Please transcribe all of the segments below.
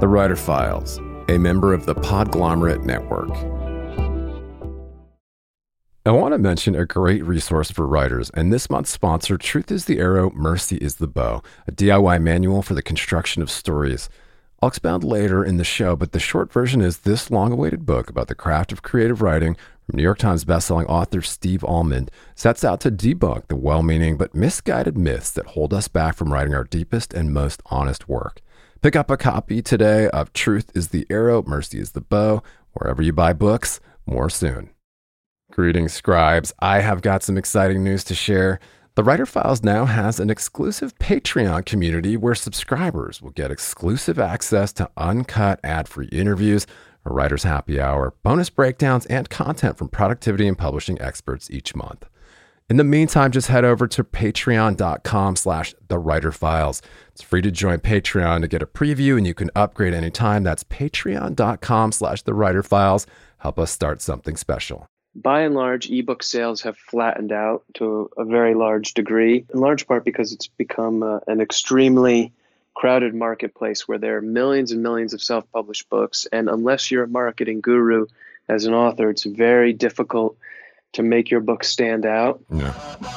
The Writer Files, a member of the Podglomerate Network. I want to mention a great resource for writers, and this month's sponsor, Truth is the Arrow, Mercy is the Bow, a DIY manual for the construction of stories. I'll expound later in the show, but the short version is this long-awaited book about the craft of creative writing from New York Times bestselling author Steve Almond sets out to debunk the well-meaning but misguided myths that hold us back from writing our deepest and most honest work. Pick up a copy today of Truth is the Arrow, Mercy is the Bow, wherever you buy books. More soon. Greetings, scribes. I have got some exciting news to share. The Writer Files now has an exclusive Patreon community where subscribers will get exclusive access to uncut ad-free interviews, a writer's happy hour, bonus breakdowns, and content from productivity and publishing experts each month. In the meantime, just head over to patreon.com/thewriterfiles. It's free to join Patreon to get a preview, and you can upgrade anytime. That's patreon.com/thewriterfiles. Help us start something special. By and large, ebook sales have flattened out to a very large degree, in large part because it's become an extremely crowded marketplace where there are millions and millions of self-published books. And unless you're a marketing guru as an author, it's very difficult to make your book stand out. Yeah.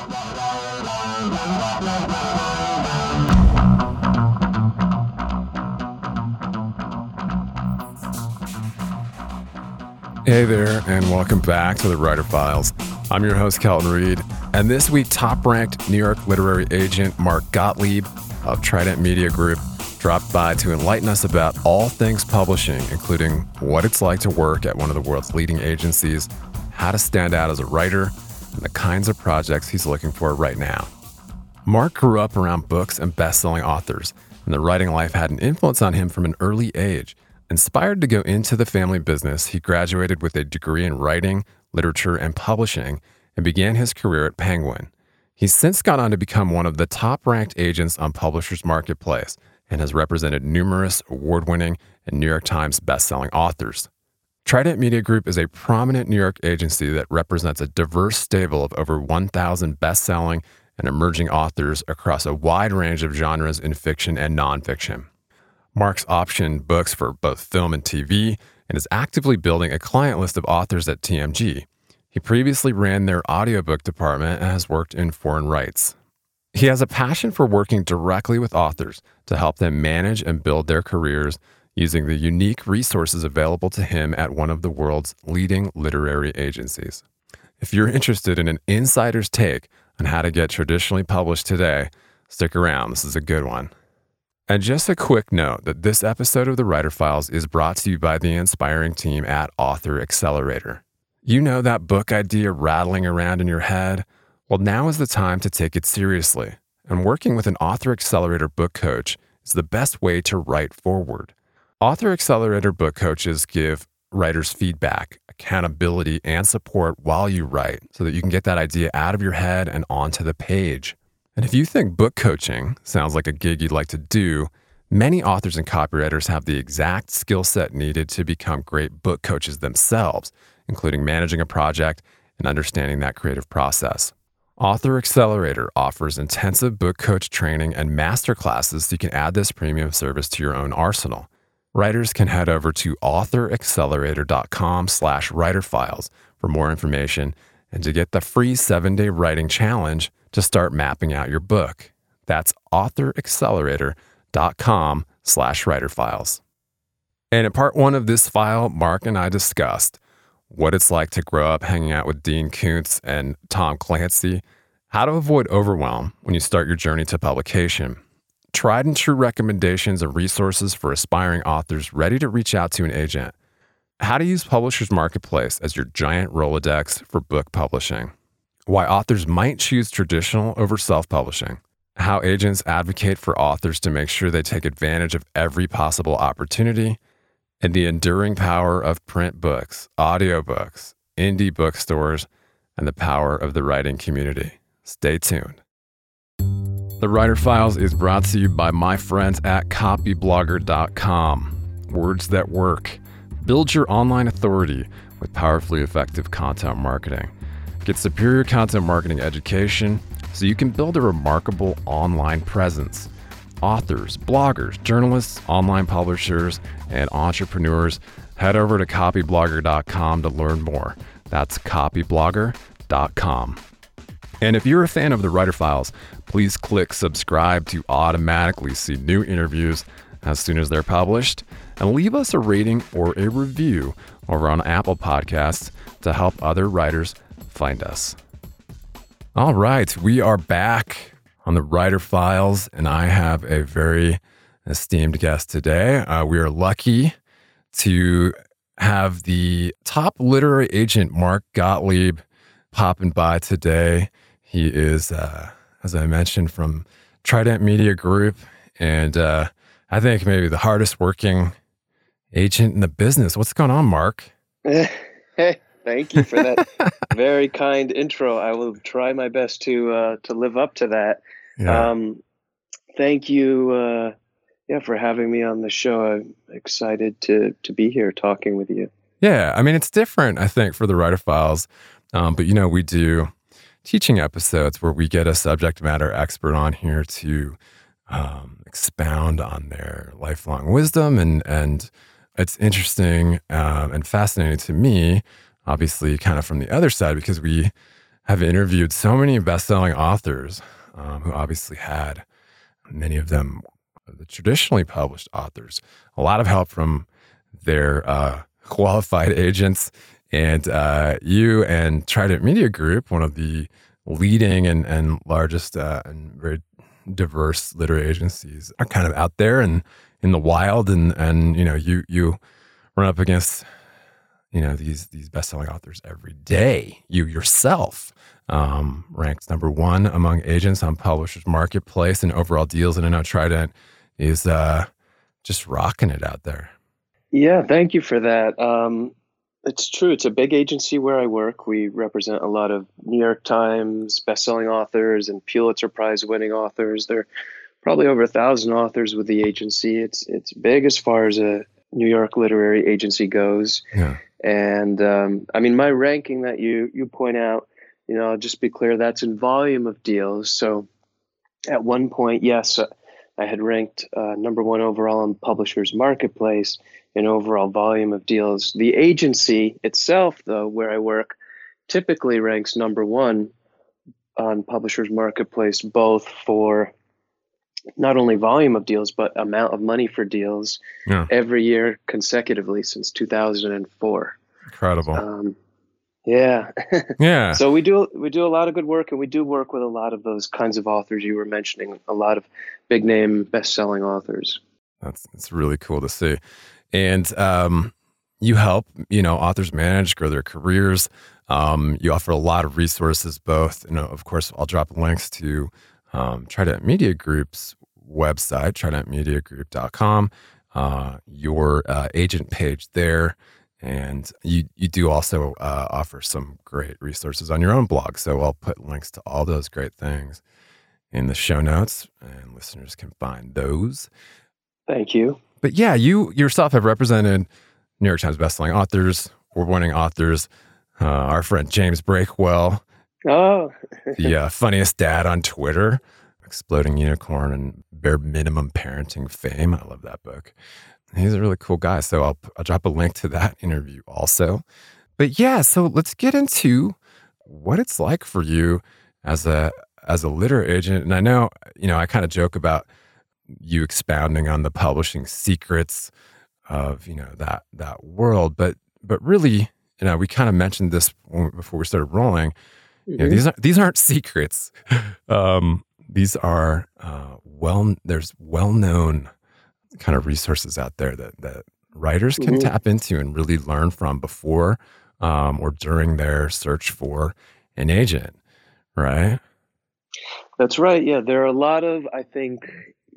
Hey there, and welcome back to the Writer Files. I'm your host, Kelton Reed, and this week, top-ranked New York literary agent Mark Gottlieb of Trident Media Group dropped by to enlighten us about all things publishing, including what it's like to work at one of the world's leading agencies, how to stand out as a writer, and the kinds of projects he's looking for right now. Mark grew up around books and best-selling authors, and the writing life had an influence on him from an early age. Inspired to go into the family business, he graduated with a degree in writing, literature, and publishing, and began his career at Penguin. He's since gone on to become one of the top-ranked agents on Publishers Marketplace and has represented numerous award-winning and New York Times best-selling authors. Trident Media Group is a prominent New York agency that represents a diverse stable of over 1,000 best-selling and emerging authors across a wide range of genres in fiction and nonfiction. Mark's optioned books for both film and TV and is actively building a client list of authors at TMG. He previously ran their audiobook department and has worked in foreign rights. He has a passion for working directly with authors to help them manage and build their careers using the unique resources available to him at one of the world's leading literary agencies. If you're interested in an insider's take on how to get traditionally published today, stick around. This is a good one. And just a quick note that this episode of The Writer Files is brought to you by the inspiring team at Author Accelerator. You know that book idea rattling around in your head? Well, now is the time to take it seriously. And working with an Author Accelerator book coach is the best way to write forward. Author Accelerator book coaches give writers feedback, accountability, and support while you write so that you can get that idea out of your head and onto the page. And if you think book coaching sounds like a gig you'd like to do, many authors and copywriters have the exact skill set needed to become great book coaches themselves, including managing a project and understanding that creative process. Author Accelerator offers intensive book coach training and masterclasses so you can add this premium service to your own arsenal. Writers can head over to authoraccelerator.com/writerfiles for more information and to get the free 7-day writing challenge to start mapping out your book. That's authoraccelerator.com/writerfiles. And in part one of this file, Mark and I discussed what it's like to grow up hanging out with Dean Koontz and Tom Clancy, how to avoid overwhelm when you start your journey to publication, tried and true recommendations and resources for aspiring authors ready to reach out to an agent, how to use Publishers Marketplace as your giant Rolodex for book publishing, why authors might choose traditional over self-publishing, how agents advocate for authors to make sure they take advantage of every possible opportunity, and the enduring power of print books, audiobooks, indie bookstores, and the power of the writing community. Stay tuned. The Writer Files is brought to you by my friends at copyblogger.com. Words that work. Build your online authority with powerfully effective content marketing. Get superior content marketing education so you can build a remarkable online presence. authors, bloggers, journalists, online publishers, and entrepreneurs. Head over to copyblogger.com to learn more. That's copyblogger.com. And if you're a fan of the Writer Files, please click subscribe to automatically see new interviews as soon as they're published, and leave us a rating or a review over on Apple Podcasts to help other writers find us. All right, we are back on the Writer Files, and I have a very esteemed guest today. We are lucky to have the top literary agent, Mark Gottlieb, popping by today. He is, as I mentioned, from Trident Media Group, and I think maybe the hardest working agent in the business. What's going on, Mark? Hey, thank you for that very kind intro. I will try my best to live up to that. Yeah. Thank you, for having me on the show. I'm excited to be here talking with you. Yeah, I mean, it's different, I think, for the Writer Files, but we do teaching episodes where we get a subject matter expert on here to expound on their lifelong wisdom, and it's interesting and fascinating to me, obviously, kind of from the other side, because we have interviewed so many best-selling authors who obviously had, many of them, the traditionally published authors, a lot of help from their qualified agents. And you and Trident Media Group, one of the leading and largest and very diverse literary agencies, are kind of out there and in the wild, and you run up against these best-selling authors every day. You yourself ranked number one among agents on Publishers Marketplace and overall deals, and I know Trident is just rocking it out there. Yeah, thank you for that. It's true. It's a big agency where I work. We represent a lot of New York Times bestselling authors and Pulitzer Prize winning authors. There are probably over 1,000 authors with the agency. It's big as far as a New York literary agency goes. Yeah. And I mean, my ranking that you point out, I'll just be clear, that's in volume of deals. So at one point, yes, I had ranked number one overall on Publishers Marketplace in overall volume of deals. The agency itself, though, where I work, typically ranks number one on Publishers Marketplace, both for not only volume of deals, but amount of money for deals every year consecutively since 2004. Incredible. Yeah. Yeah. So we do a lot of good work, and we do work with a lot of those kinds of authors you were mentioning, a lot of big name best-selling authors. It's really cool to see. And you help, authors manage, grow their careers. You offer a lot of resources, both, of course, I'll drop links to Trident Media Group's website, tridentmediagroup.com, your agent page there. And you do also offer some great resources on your own blog. So I'll put links to all those great things in the show notes, and listeners can find those. Thank you. But yeah, you yourself have represented New York Times bestselling authors, award-winning authors. Our friend James Breakwell, the funniest dad on Twitter, Exploding Unicorn and Bare Minimum Parenting Fame. I love that book. He's a really cool guy. So I'll drop a link to that interview also. But yeah, so let's get into what it's like for you as a literary agent. And I know, I kind of joke about you expounding on the publishing secrets of, that world. But really, we kind of mentioned this before we started rolling. Mm-hmm. These aren't secrets. These are there's well-known kind of resources out there that writers can tap into and really learn from before or during their search for an agent, right? That's right. Yeah, there are a lot of, I think,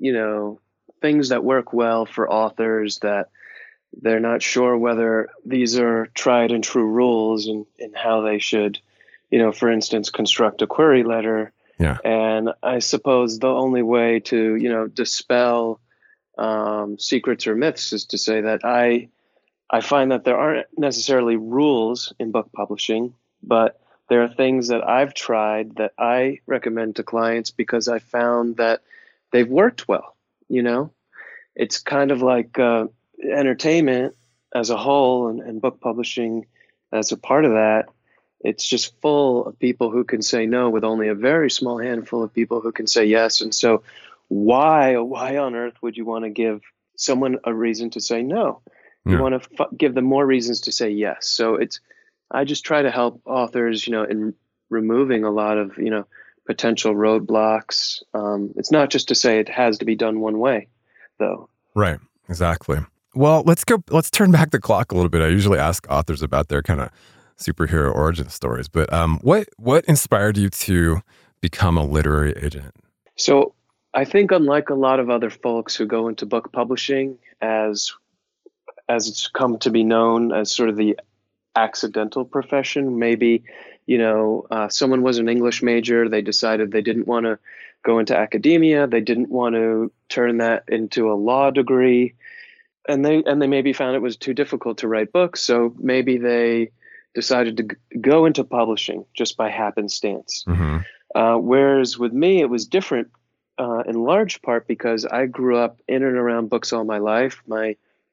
things that work well for authors that they're not sure whether these are tried and true rules and how they should, for instance, construct a query letter. Yeah. And I suppose the only way to, dispel secrets or myths is to say that I find that there aren't necessarily rules in book publishing, but there are things that I've tried that I recommend to clients because I found that they've worked well. you know? It's kind of like entertainment as a whole, and book publishing as a part of that. It's just full of people who can say no, with only a very small handful of people who can say yes. And so why on earth would you want to give someone a reason to say no? You want to give them more reasons to say yes. So I just try to help authors, in removing a lot of, potential roadblocks. It's not just to say it has to be done one way, though. Right. Exactly. Well, let's turn back the clock a little bit. I usually ask authors about their kind of superhero origin stories, but what inspired you to become a literary agent? So I think, unlike a lot of other folks who go into book publishing, as it's come to be known as sort of the accidental profession, maybe, someone was an English major, they decided they didn't want to go into academia, they didn't want to turn that into a law degree, and they maybe found it was too difficult to write books, so maybe they decided to go into publishing just by happenstance. Mm-hmm. Whereas with me, it was different in large part because I grew up in and around books all my life. My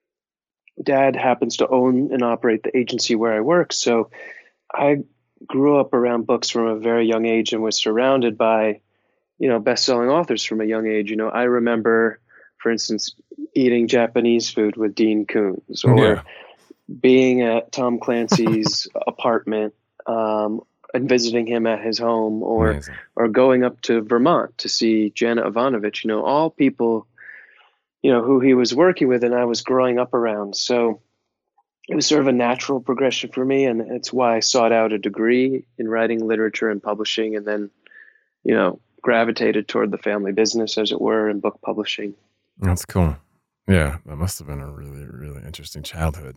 dad happens to own and operate the agency where I work, so I grew up around books from a very young age and was surrounded by, best-selling authors from a young age. I remember, for instance, eating Japanese food with Dean Koontz, or being at Tom Clancy's apartment and visiting him at his home, or going up to Vermont to see Jana Ivanovich, all people, who he was working with and I was growing up around. So it was sort of a natural progression for me, and it's why I sought out a degree in writing, literature, and publishing, and then, gravitated toward the family business, as it were, in book publishing. That's cool. Yeah, that must have been a really, really interesting childhood.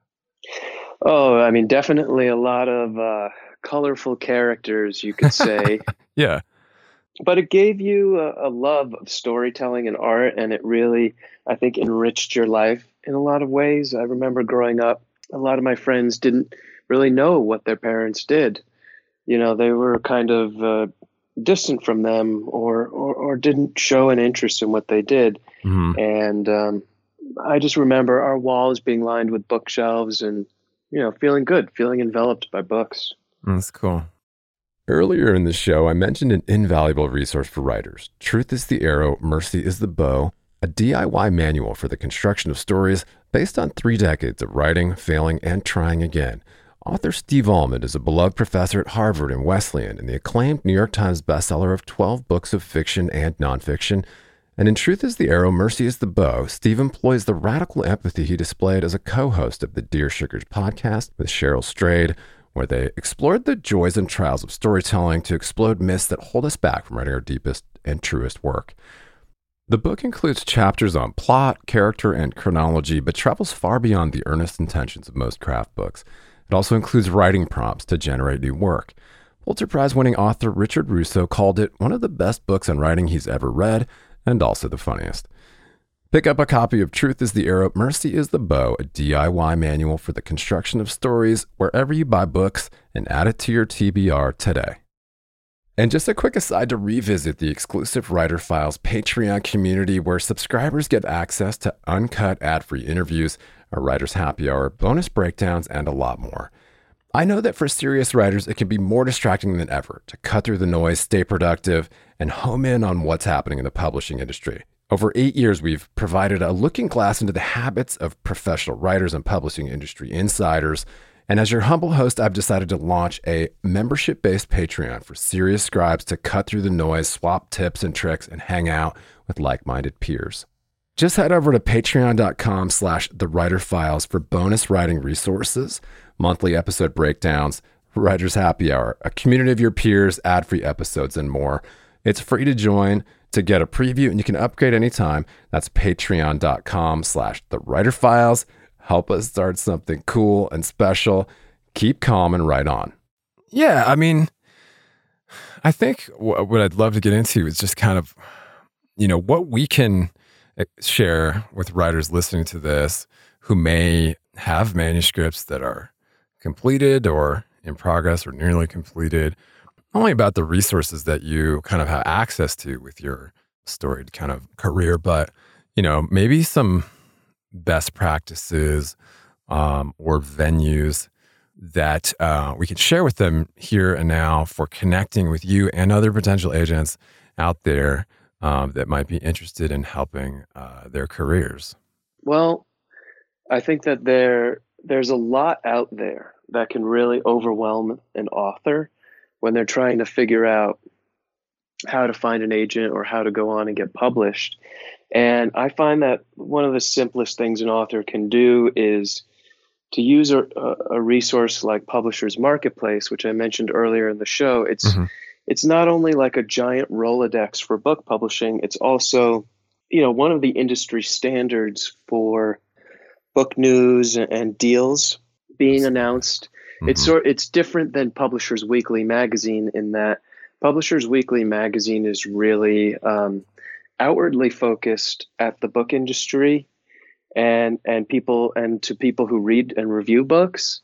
Oh, I mean, definitely a lot of colorful characters, you could say. Yeah. But it gave you a love of storytelling and art, and it really, I think, enriched your life in a lot of ways. I remember growing up, a lot of my friends didn't really know what their parents did. They were kind of distant from them, or didn't show an interest in what they did. Mm-hmm. And I just remember our walls being lined with bookshelves and, feeling good, feeling enveloped by books. That's cool. Earlier in the show, I mentioned an invaluable resource for writers. Truth is the Arrow, Mercy is the Bow, a DIY manual for the construction of stories based on 3 decades of writing, failing, and trying again. Author Steve Almond is a beloved professor at Harvard and Wesleyan and the acclaimed New York Times bestseller of 12 books of fiction and nonfiction. And in Truth is the Arrow, Mercy is the Bow, Steve employs the radical empathy he displayed as a co-host of the Dear Sugars podcast with Cheryl Strayed, where they explored the joys and trials of storytelling to explode myths that hold us back from writing our deepest and truest work. The book includes chapters on plot, character, and chronology, but travels far beyond the earnest intentions of most craft books. It also includes writing prompts to generate new work. Pulitzer Prize-winning author Richard Russo called it one of the best books on writing he's ever read, and also the funniest. Pick up a copy of Truth is the Arrow, Mercy is the Bow, a DIY manual for the construction of stories, wherever you buy books, and add it to your TBR today. And just a quick aside to revisit the exclusive Writer Files Patreon community, where subscribers get access to uncut ad-free interviews, a writer's happy hour, bonus breakdowns, and a lot more. I know that for serious writers, it can be more distracting than ever to cut through the noise, stay productive, and home in on what's happening in the publishing industry. Over 8 years, we've provided a looking glass into the habits of professional writers and publishing industry insiders. And as your humble host, I've decided to launch a membership-based Patreon for serious scribes to cut through the noise, swap tips and tricks, and hang out with like-minded peers. Just head over to patreon.com/thewriterfiles for bonus writing resources, monthly episode breakdowns, writer's happy hour, a community of your peers, ad-free episodes, and more. It's free to join, to get a preview, and you can upgrade anytime. That's patreon.com/thewriterfiles. Help us start something cool and special. Keep calm and write on. Yeah, I mean, I think what I'd love to get into is just kind of, what we can share with writers listening to this who may have manuscripts that are completed or in progress or nearly completed, only about the resources that you kind of have access to with your storied kind of career, but maybe some best practices or venues that we can share with them here and now for connecting with you and other potential agents out there that might be interested in helping their careers. Well, I think that there's a lot out there that can really overwhelm an author when they're trying to figure out how to find an agent or how to go on and get published. And I find that one of the simplest things an author can do is to use a resource like Publishers Marketplace, which I mentioned earlier in the show. It's not only like a giant Rolodex for book publishing, it's also, one of the industry standards for book news and deals being announced. It's different than Publishers Weekly magazine in that Publishers Weekly magazine is really outwardly focused at the book industry and to people who read and review books,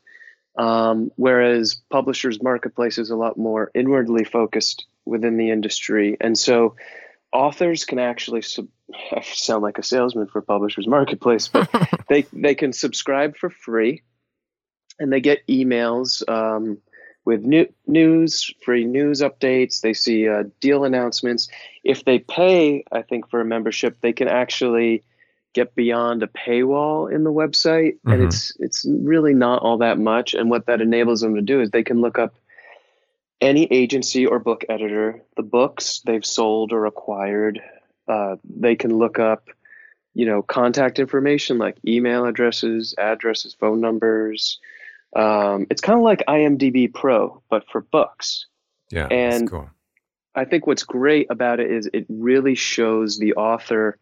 whereas Publishers Marketplace is a lot more inwardly focused within the industry. And so authors can actually I sound like a salesman for Publishers Marketplace, but they can subscribe for free, and they get emails with free news updates. They see deal announcements. If they pay, I think, for a membership, they can actually get beyond a paywall in the website, and it's really not all that much. And what that enables them to do is they can look up any agency or book editor, the books they've sold or acquired. They can look up, contact information like email addresses, phone numbers. It's kind of like IMDb Pro, but for books. Yeah, and that's cool. I think what's great about it is it really shows the author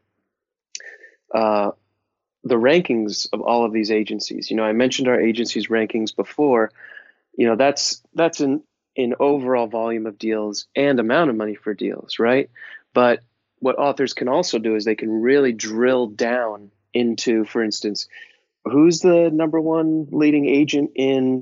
the rankings of all of these agencies. I mentioned our agency's rankings before. That's in overall volume of deals and amount of money for deals, right? But what authors can also do is they can really drill down into, for instance, who's the number one leading agent in,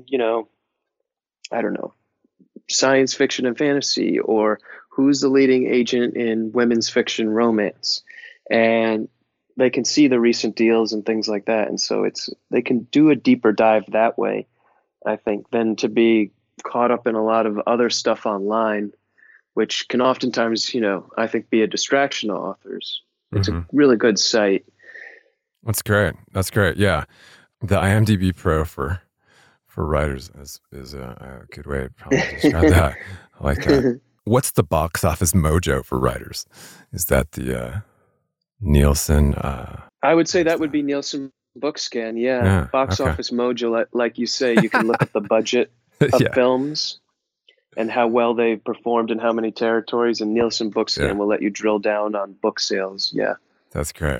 I don't know, science fiction and fantasy, or who's the leading agent in women's fiction romance. And they can see the recent deals and things like that. And so they can do a deeper dive that way, I think, than to be caught up in a lot of other stuff online, which can oftentimes, I think, be a distraction to authors. It's a really good site. That's great. Yeah. The IMDb Pro for writers is a good way to probably describe that. I like that. What's the box office mojo for writers? Is that the Nielsen? I would say that would be Nielsen BookScan. Yeah. Box office mojo, like you say, you can look at the budget of films and how well they performed in how many territories, and Nielsen BookScan will let you drill down on book sales. Yeah. That's great.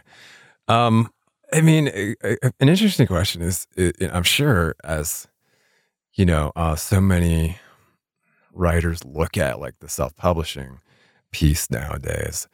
An interesting question is, I'm sure as, so many writers look at like the self-publishing piece nowadays,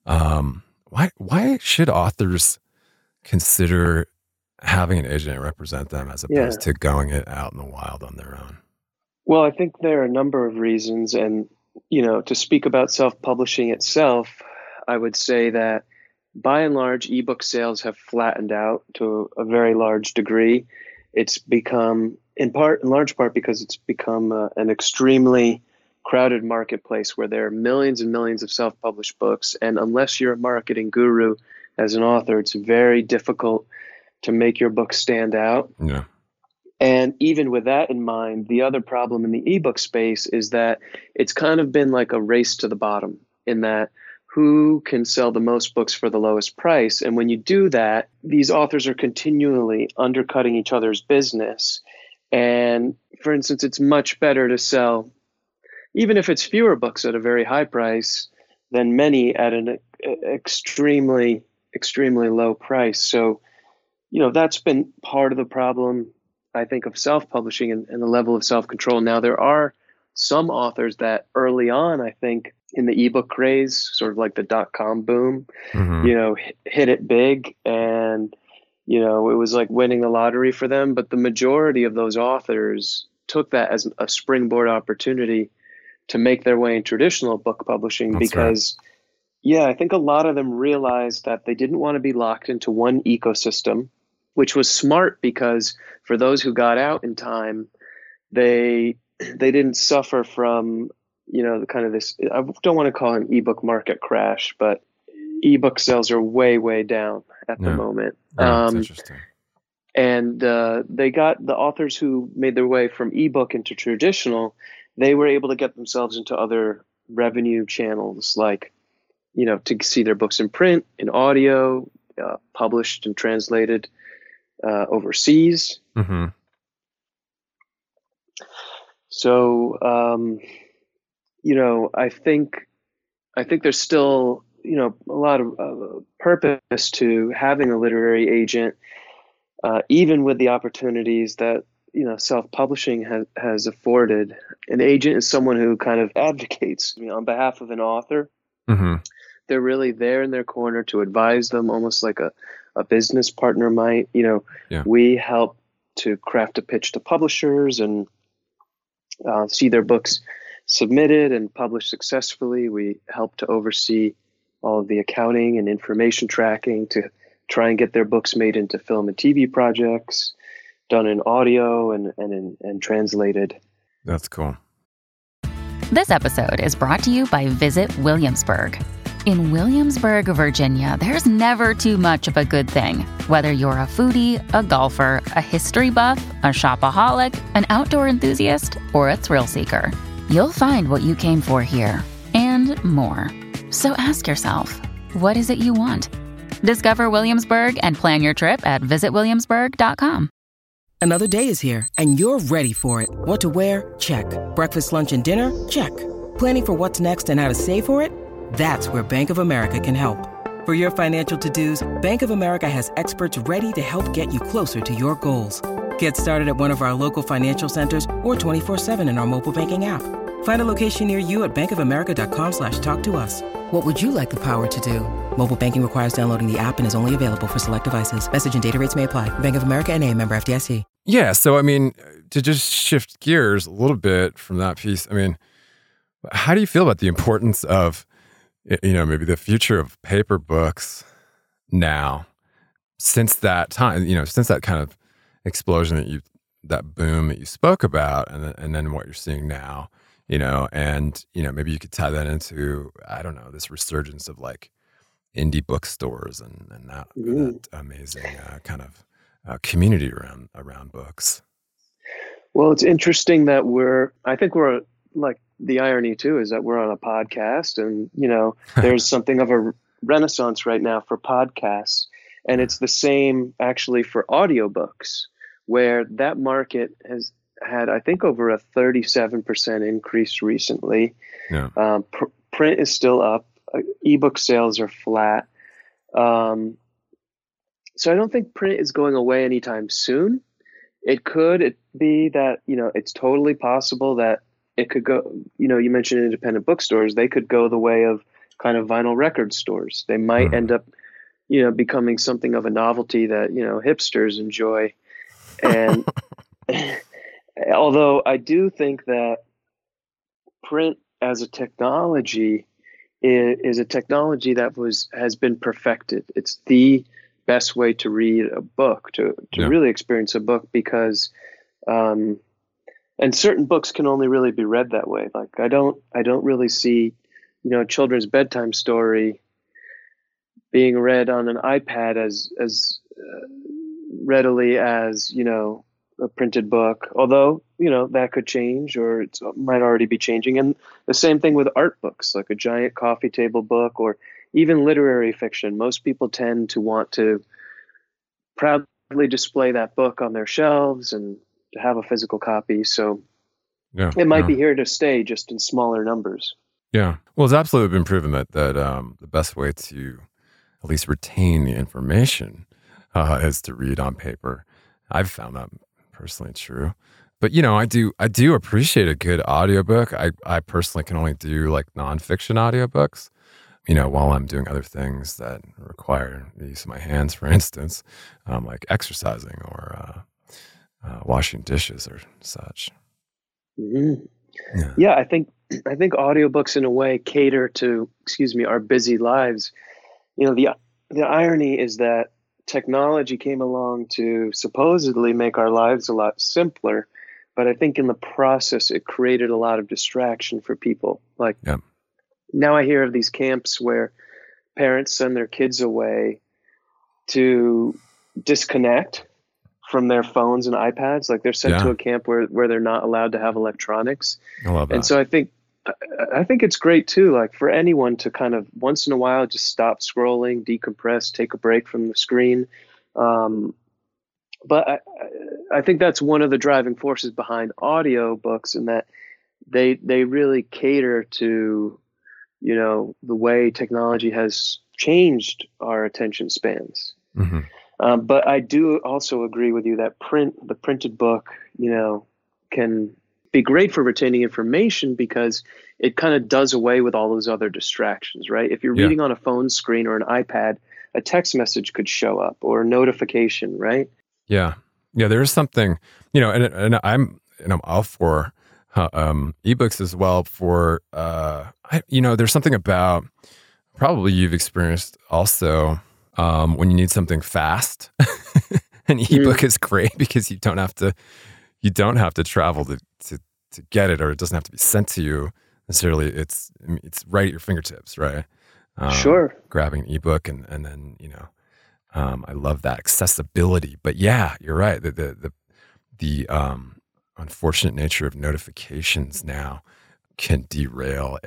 why should authors consider having an agent represent them as opposed to going it out in the wild on their own? Well, I think there are a number of reasons. And, to speak about self-publishing itself, I would say that by and large, ebook sales have flattened out to a very large degree. It's become, in large part, because it's become an extremely crowded marketplace where there are millions and millions of self-published books. And unless you're a marketing guru as an author, it's very difficult to make your book stand out. Yeah. And even with that in mind, the other problem in the ebook space is that it's kind of been like a race to the bottom, in that who can sell the most books for the lowest price. And when you do that, these authors are continually undercutting each other's business. And for instance, it's much better to sell, even if it's fewer books at a very high price, than many at an extremely, extremely low price. So, that's been part of the problem, I think, of self-publishing and the level of self-control. Now, there are some authors that early on, I think, in the ebook craze, sort of like the .com boom, hit it big, and, it was like winning the lottery for them. But the majority of those authors took that as a springboard opportunity to make their way in traditional book publishing. That's because, Yeah, I think a lot of them realized that they didn't want to be locked into one ecosystem, which was smart because for those who got out in time, they didn't suffer from, the kind of this, I don't want to call it an ebook market crash, but ebook sales are way, way down at the Yeah. moment. Oh, that's interesting. And they got the authors who made their way from ebook into traditional, they were able to get themselves into other revenue channels, like, to see their books in print, in audio, published and translated overseas. Mm-hmm. So, I think there's still, a lot of purpose to having a literary agent, even with the opportunities that, self-publishing has afforded. An agent is someone who kind of advocates, on behalf of an author. Mm-hmm. They're really there in their corner to advise them, almost like a business partner might. Yeah. We help to craft a pitch to publishers and see their books submitted and published successfully. We help to oversee all of the accounting and information tracking to try and get their books made into film and TV projects, done in audio and translated. That's cool. This episode is brought to you by Visit Williamsburg. In Williamsburg, Virginia, there's never too much of a good thing. Whether you're a foodie, a golfer, a history buff, a shopaholic, an outdoor enthusiast, or a thrill seeker, you'll find what you came for here and more. So ask yourself, what is it you want? Discover Williamsburg and plan your trip at visitwilliamsburg.com. Another day is here, and you're ready for it. What to wear? Check. Breakfast, lunch, and dinner? Check. Planning for what's next and how to save for it? That's where Bank of America can help. For your financial to-dos, Bank of America has experts ready to help get you closer to your goals. Get started at one of our local financial centers or 24/7 in our mobile banking app. Find a location near you at bankofamerica.com/talktous. What would you like the power to do? Mobile banking requires downloading the app and is only available for select devices. Message and data rates may apply. Bank of America N.A., member FDIC. Yeah. So, I mean, to just shift gears a little bit from that piece, I mean, how do you feel about the importance of, maybe the future of paper books now, since that time, since that kind of explosion that boom that you spoke about, and then what you're seeing now, and, maybe you could tie that into, I don't know, this resurgence of like indie bookstores and that amazing kind of community around books. Well, it's interesting that I think we're like, the irony too is that we're on a podcast, and there's something of a renaissance right now for podcasts, and it's the same actually for audiobooks, where that market has had, I think, over a 37% increase recently. Yeah. Print is still up. Ebook sales are flat. So I don't think print is going away anytime soon. It be that, it's totally possible that it could go, you mentioned independent bookstores, they could go the way of kind of vinyl record stores. They might end up, becoming something of a novelty that, hipsters enjoy. And although I do think that print as a technology is a technology that has been perfected. It's the best way to read a book, to really experience a book, because and certain books can only really be read that way. Like I don't really see, a children's bedtime story being read on an iPad as readily as, a printed book, although, that could change, or it might already be changing. And the same thing with art books, like a giant coffee table book, or even literary fiction. Most people tend to want to proudly display that book on their shelves and to have a physical copy. So it might be here to stay, just in smaller numbers. Yeah. Well, it's absolutely been proven that the best way to at least retain the information is to read on paper. I've found that personally true. But, I do appreciate a good audiobook. I personally can only do like nonfiction audiobooks, while I'm doing other things that require the use of my hands, for instance, like exercising or washing dishes or such. Mm-hmm. Yeah, I think I think audiobooks in a way cater to, our busy lives. The irony is that technology came along to supposedly make our lives a lot simpler, but I think in the process it created a lot of distraction for people. Like now I hear of these camps where parents send their kids away to disconnect from their phones and iPads. Like they're sent to a camp where they're not allowed to have electronics. I love that. And so I think it's great too, like for anyone to kind of once in a while just stop scrolling, decompress, take a break from the screen. But I think that's one of the driving forces behind audiobooks, in that they really cater to, the way technology has changed our attention spans. Mm-hmm. But I do also agree with you that the printed book, can be great for retaining information because it kind of does away with all those other distractions, right? If you're reading on a phone screen or an iPad, a text message could show up or a notification, right? Yeah. There is something, and I'm all for ebooks as well. For there's something about, probably you've experienced also, when you need something fast. An ebook is great because you don't have to travel to get it, or it doesn't have to be sent to you necessarily. It's right at your fingertips, right? Sure. Grabbing an ebook and then I love that accessibility. But yeah, you're right. The unfortunate nature of notifications now can derail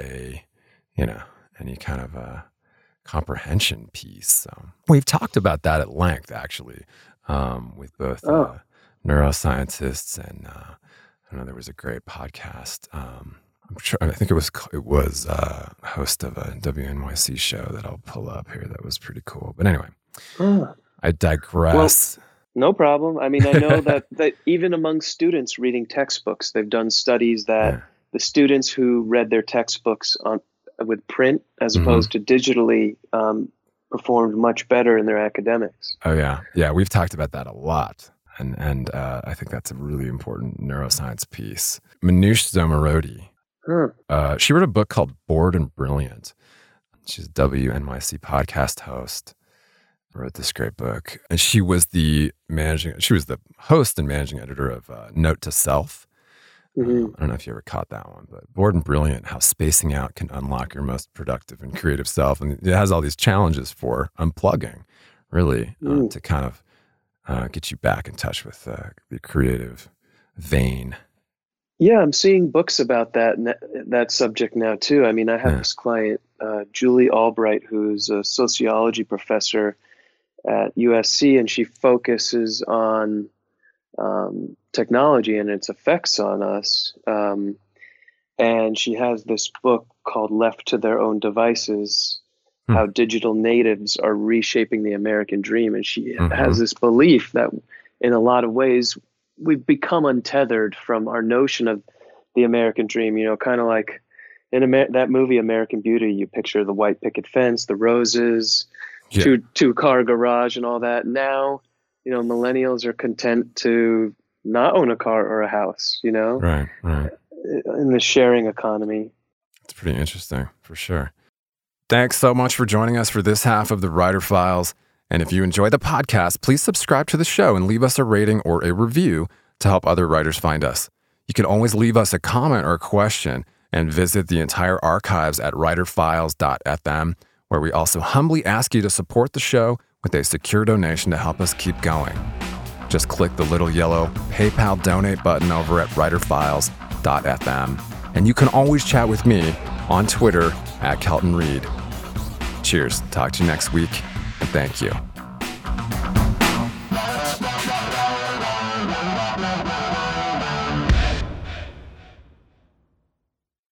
any kind of a comprehension piece. We've talked about that at length, actually, with both neuroscientists and I know there was a great podcast. I think it was a host of a WNYC show that I'll pull up here. That was pretty cool. But anyway, I digress. Well, no problem. I mean, I know that even among students reading textbooks, they've done studies that the students who read their textbooks with print as opposed to digitally performed much better in their academics. Oh yeah. Yeah. We've talked about that a lot. And I think that's a really important neuroscience piece. Manoush Zomorodi, she wrote a book called Bored and Brilliant. She's a WNYC podcast host. Wrote this great book. And she was the host and managing editor of Note to Self. I don't know if you ever caught that one, but Bored and Brilliant, how spacing out can unlock your most productive and creative self. And it has all these challenges for unplugging, really, to kind of get you back in touch with the creative vein. Yeah, I'm seeing books about that subject now too. I mean, I have this client, Julie Albright, who's a sociology professor at USC, and she focuses on technology and its effects on us. And she has this book called Left to Their Own Devices, How Digital Natives Are Reshaping the American Dream. And she has this belief that in a lot of ways, we've become untethered from our notion of the American dream, kind of like in that movie, American Beauty. You picture the white picket fence, the roses, two-car garage and all that. Now, millennials are content to not own a car or a house, Right. In the sharing economy. It's pretty interesting, for sure. Thanks so much for joining us for this half of the Writer Files. And if you enjoy the podcast, please subscribe to the show and leave us a rating or a review to help other writers find us. You can always leave us a comment or a question and visit the entire archives at writerfiles.fm, where we also humbly ask you to support the show with a secure donation to help us keep going. Just click the little yellow PayPal donate button over at writerfiles.fm. And you can always chat with me on Twitter at Kelton Reid. Cheers. Talk to you next week. And thank you.